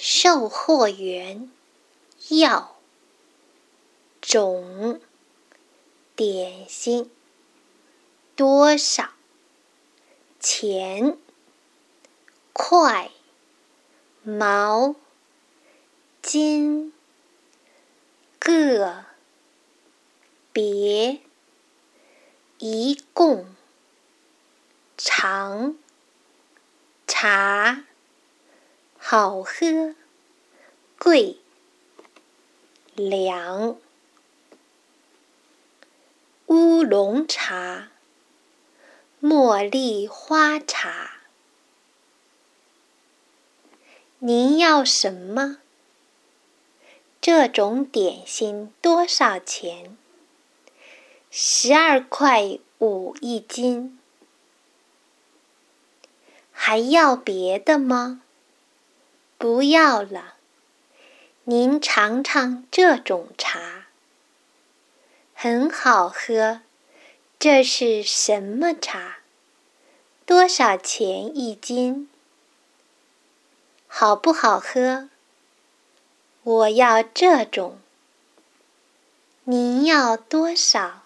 售货员要种点心多少钱？块毛巾个别一共尝茶好喝贵凉乌龙茶茉莉花茶。您要什么？这种点心多少钱？12块5一斤。还要别的吗？不要了，您尝尝这种茶，很好喝。这是什么茶？多少钱一斤？好不好喝？我要这种。您要多少？